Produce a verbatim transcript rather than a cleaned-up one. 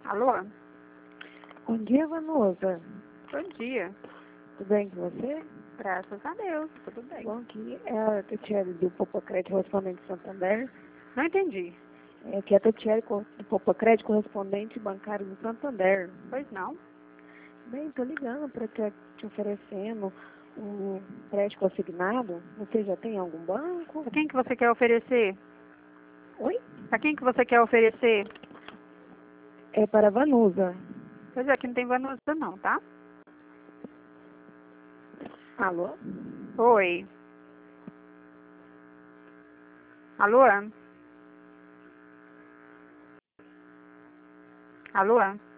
Alô? Bom dia, Vanusa. Bom dia. Tudo bem com você? Graças a Deus, tudo bem. Bom, aqui é a Tatiele do Popocrédito Correspondente Santander. Não entendi. É aqui é a Tatiele do Popocrédito Correspondente Bancário do Santander. Pois não? Bem, estou ligando para te, te oferecendo um crédito consignado. Você já tem algum banco? Para quem que você quer oferecer? Oi? Para quem que você quer oferecer? É para a Vanusa. Pois é, aqui não tem Vanusa não, tá? Alô? Oi. Alô? Alô?